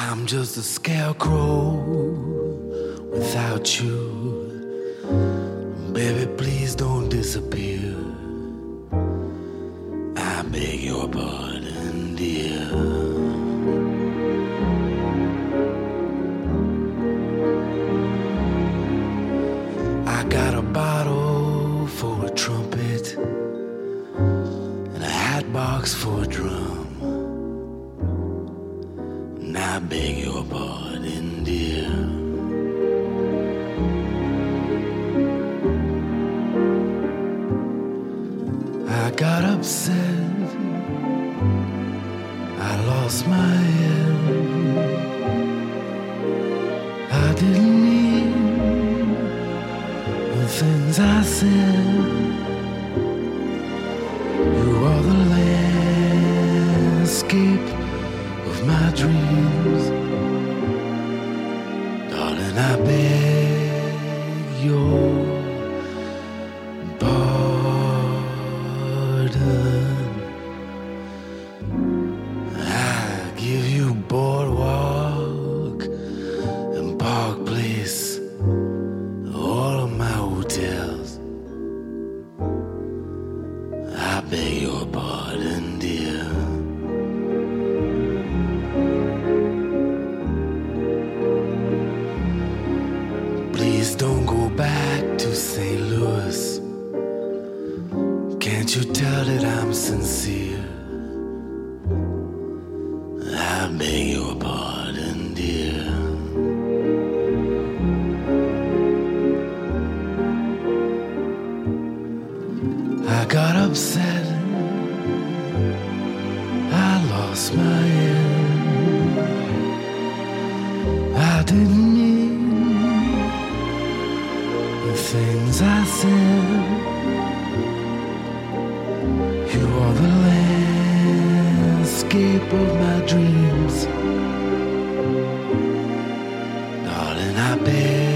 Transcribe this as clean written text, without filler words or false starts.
I'm just a scarecrow without you. Baby, please don't disappear. I beg your pardon, dear. I got a bottle for a trumpet and a hat box for a drum. And I beg your pardon, dear. I got upset, I lost my head. I didn't mean the things I said. You are the landscape of my dreams. Darling, I beg your pardon. I give you Boardwalk and Park Place, all of my hotels. I beg your pardon, dear. Please don't go back to St. Louis. Can't you tell that I'm sincere? I beg your pardon, dear. I got upset, I lost my head. I didn't mean the things I said. You are the landscape of my dreams. Darling, I beg